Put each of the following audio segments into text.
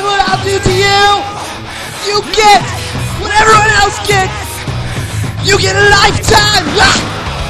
what I'll do to you? You get what everyone else gets. You get a lifetime. Ah!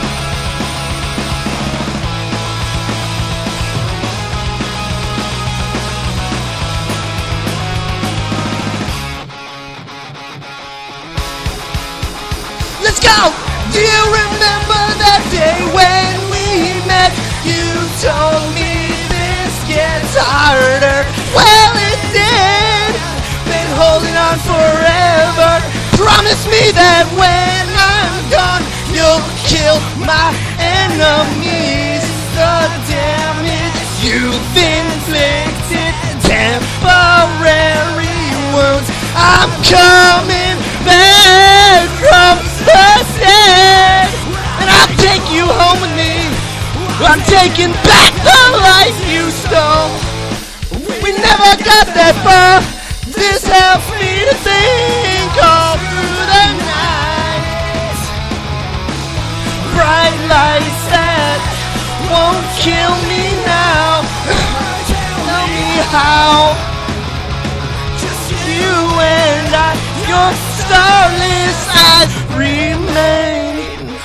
Let's go! Do you remember that day when we met? You told me this gets harder. Well, it did. Been holding on forever. Promise me that when I'm gone, you'll kill my enemies. The damage you've inflicted, temporary wounds. I'm coming back from the dead, and I'll take you home with me. I'm taking back the life you stole. We never got that far. This helps me to think all through the night. Bright lights that won't kill me now. Tell me how. Just you and I, your starless eyes remain.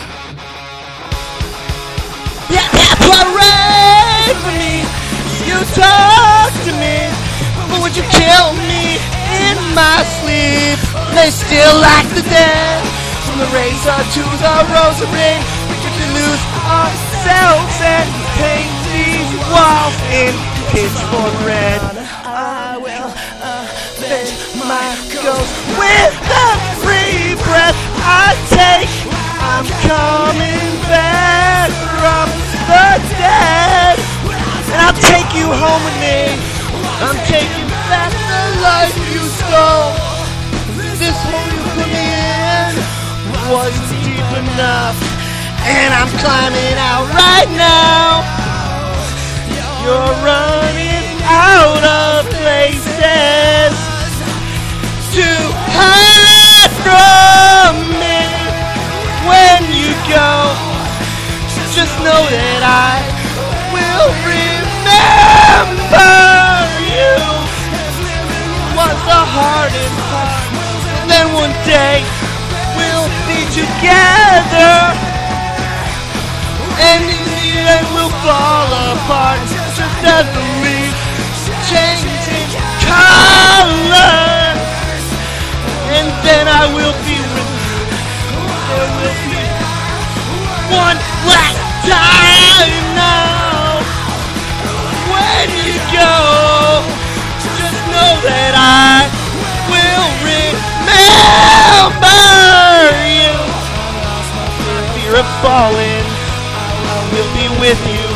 Yeah, parade for me. You talk to me, but would you kill me in my sleep? They still like the dead. From the razor to the rosary, we could lose ourselves and paint these walls in pitchfork red. I will avenge my ghost with the free breath I take. I'm coming back from the dead, and I'll take you home with me. I'm taking back the life you stole. This hole you put me in wasn't deep enough, and I'm climbing out right now. You're running out of places to hide from me. When you go, just know that I will remember you. Was the hardest part. Then one day we'll be together, and in the end we'll fall apart, just as the leaves changing color. And then I will be with you. There will be one last time now. When you go, just know that I will remember you. In fear of falling, I will be with you.